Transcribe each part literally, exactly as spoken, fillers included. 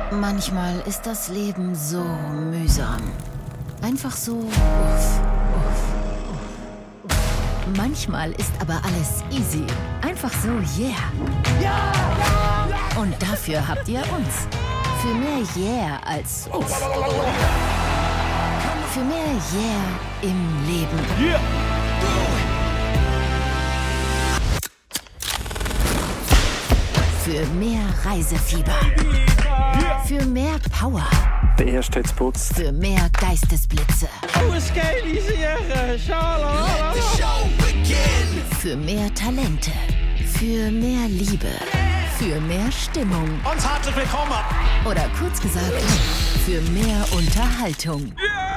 Manchmal ist das Leben so mühsam. Einfach so uff, uff, uff. Manchmal ist aber alles easy. Einfach so yeah. Ja, ja, ja. Und dafür habt ihr uns. Für mehr yeah als uff. Für mehr yeah im Leben. Yeah. Für mehr Reisefieber. Für mehr Power. Der erste hat's putzt. Für mehr Geistesblitze. Oh, es geil, diese Schala. Für mehr Talente. Für mehr Liebe. Für mehr Stimmung. Ganz herzlich willkommen. Oder kurz gesagt, für mehr Unterhaltung.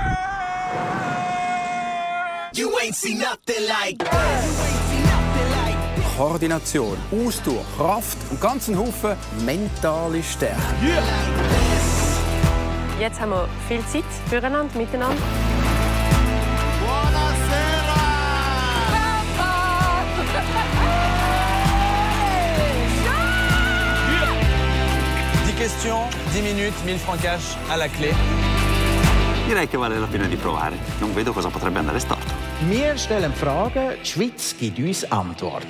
You ain't seen nothing like this. Koordination, Ausdauer, Kraft und ganzen Haufen mentale Stärke. Yeah. Jetzt haben wir viel Zeit füreinander, miteinander. Buonasera! dix questions, dix minutes, mille francs cash à la clé. Direi che vale la pena di provare. Non vedo cosa potrebbe andare storto. Wir stellen Fragen, die Schweiz gibt uns Antwort.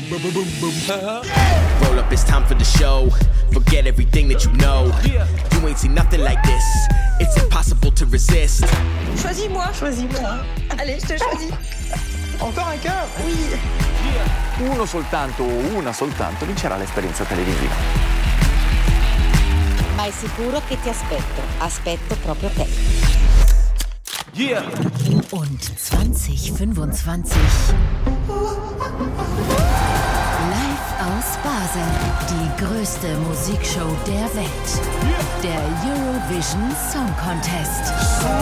Roll up, it's time for the show. Forget everything that you know. You ain't seen nothing like this. It's impossible to resist. Choisis-moi. Choisis-moi. Allez, je te choisis. Encore un cœur? Oui. Uno soltanto o una soltanto vincerà l'esperienza televisiva. Vai sicuro che ti aspetto. Aspetto proprio te. Yeah. Und zwanzig fünfundzwanzig live aus Basel, die größte Musikshow der Welt, der Eurovision Song Contest.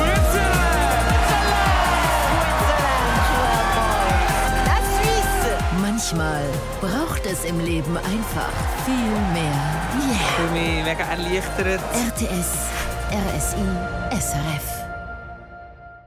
Manchmal braucht es im Leben einfach viel mehr Yeah. Ich bin mega erleichtert. R T S, R S I, S R F.